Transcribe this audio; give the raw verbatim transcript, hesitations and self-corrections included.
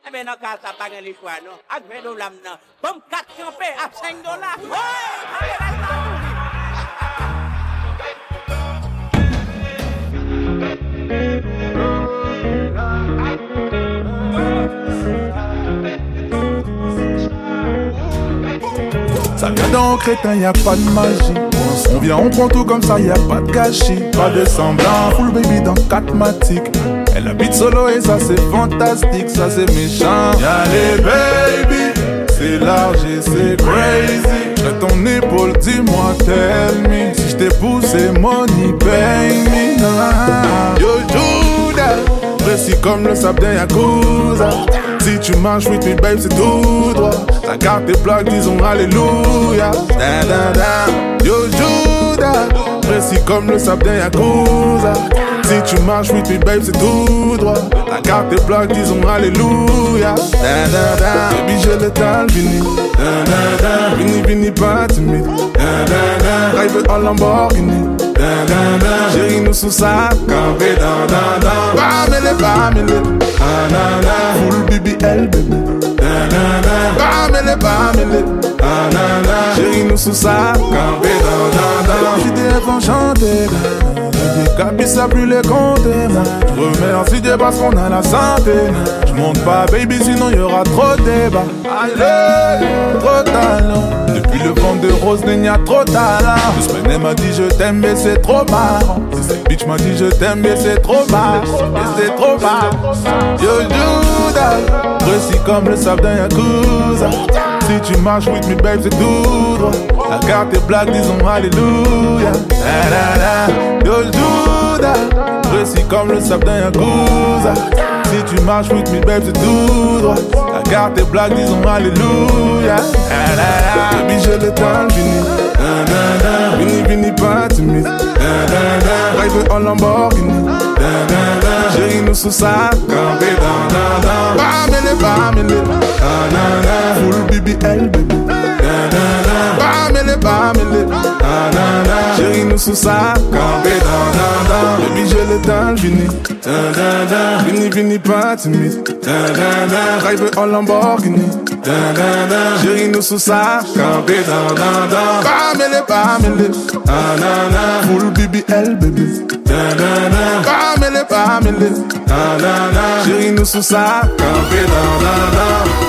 Eh bien, dans le cas, ça pas gagné le choix, non. À vingt dollars, non. Comme quatre campés à cinq dollars. Ouais, ça vient d'un crétin, y a pas de magie. On vient, on prend tout comme ça, y a pas de gâchis. Pas de semblant, full baby dans quatre matiques. Elle habite solo et ça c'est fantastique, ça c'est méchant. Y'a les baby, c'est large et c'est crazy. J'ai ton épaule, dis-moi, tell me. Si j't'ai poussé, money, pay me. Yo Judas, précis comme le sable d'un Yakuza. Si tu marches with me babe c'est tout droit. Ta carte tes plaques disons alléluia. Da, da, da. Yo Judas, précis comme le sable d'un Yakuza. Si tu marches with me babe c'est tout droit. Ta carte tes plaques disons alléluia. Da, da, da. Baby j'ai le tal vini. Da, da, da. Vini vini pas timide. Da, da, da. Drive en Lamborghini. Da, da, da. Chérie nous sous sa campé. Da, da, da. Bamele bamele. Ah, na, na. Full B B L bébé. Da, da, da. Bamele bamele. Ah, na, na. Chérie nous sous sa campé. Da, da, da. J'ai des rêves enchantés. J'ai capé ça plus les compter. Remercie Dieu parce qu'on a la santé. J'monte pas baby sinon y'aura trop de débat. Allez, trop de talent. Depuis le vent de rose il y a trop de talent. Deux semaines elle m'a dit je t'aime mais c'est trop marrant. Cette bitch m'a dit je t'aime mais c'est trop marrant. Mais c'est trop marrant. Yo Judas, précis comme le sable d'un Yakuza. Si tu marches with me babe c'est tout droit. La carte est blague disons alléluia. Da, da, da. Yo Judas, précis comme le sable d'un Yakuza. Si tu marches with me babe c'est tout droit. La carte est blague disons alléluia. Da, da, da. Baby j'ai le temps fini. Da, da, da. Vini vini pas timide. Da, da, da. Drive en Lamborghini. Da, da, da. Chérie nous sous sa campé. Da, da, da. Bamele bamele. Da, da, da. Full B B L bébé. Da, da, da. Bamele bamele. Da, da, da. Chérie nous sous sa campé. Da, da, da. Baby j'ai le temps fini. Da, da, da. Vini vini pas timide. Da, da, da. Drive en Lamborghini. Da, da, da. Chérie nous sous sa campé. Da, da, da. Bamele bamele. Da, da, da. Full B B L bébé. Da, da, da. Bamele bamele. Da, da, da. Chérie nous sous sa campé. Da, da, da.